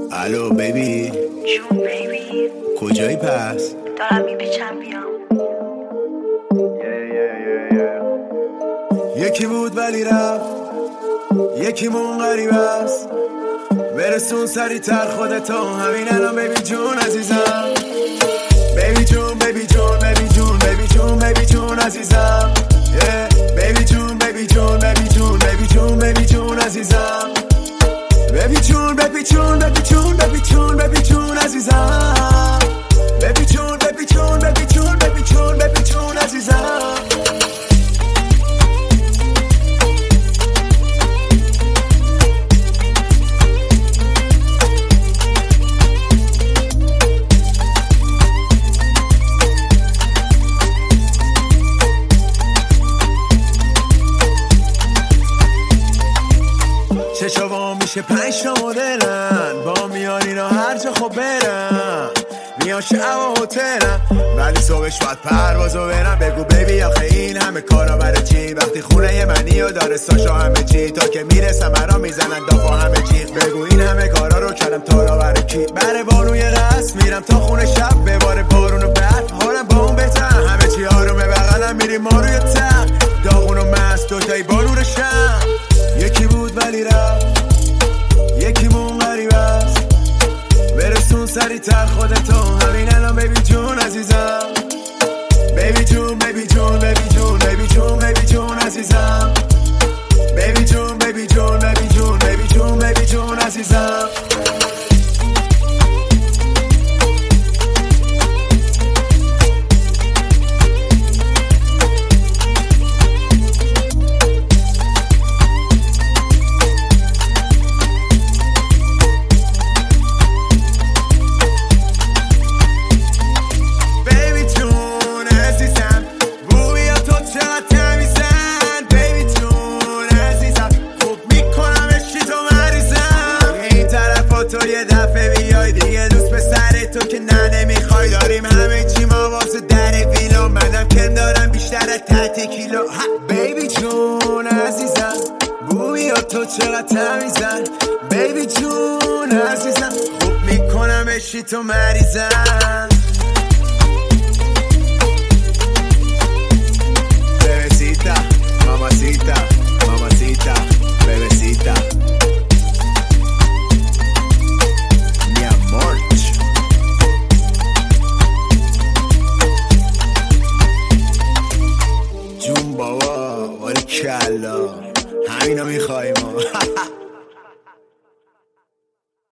الو بیبی جون بیبی کجایی پس؟ دارم میپیچم بیام. یکی بود ولی رفت، یکی مون غریب است. برسون سری تر خودتو، همین الان بیبی جون عزیزم. بیبی جون بیبی جون بیبی جون بیبی جون بیبی جون عزیزم. بیبی جون بیبی جون بیبی جون بیبی جون بیبی جون عزیزم. بیبی جون بیبی جون بیبی جون بیبی جون بیبی جون عزیزم. بیبی جون بیبی جون بیبی جون بیبی جون بیبی جون عزیزم. چشا میشه 5 تا مدلن با میان اینا هر جا خب برن. میان شب و هتلن ولی صبحش باید پروازو برن. بگو بیبی آخه این همه کارا برای چی؟ وقتی خونه منی و داره ساشا همه چی، تا که میرسم مرا میزنن دافا همه چی. بگو این همه کارا رو کردم تا را برای کی؟ بره بارون یه قصد میرم تا خونه شب بباره بارون و برف. حالم با اون بهتر، همه چی آرومه بغلم میریم ما روی تق داغون و مست دوتایی بارون شم. یکی بود ولی رفت، یکی مون غریب است. برسون سری تر خودتو، همین الان بیبی جون عزیزم. بیبی جون بیبی جون بیبی جون بیبی جون بیبی جون عزیزم. بیبی جون بیبی جون بیبی جون بیبی جون بیبی جون عزیزم. تو یه دفعه بیای دیگه دوست به سر تو که نه نمیخوای. داریم همه چی ما واسه در ویلا، منم کم دارم بیشتر از 10 کیلو. بیبی جون عزیزم بویا تو چقدر تمیزن. بیبی جون عزیزم خوب میکنم اشی تو مریضم. Bebecita, mamacita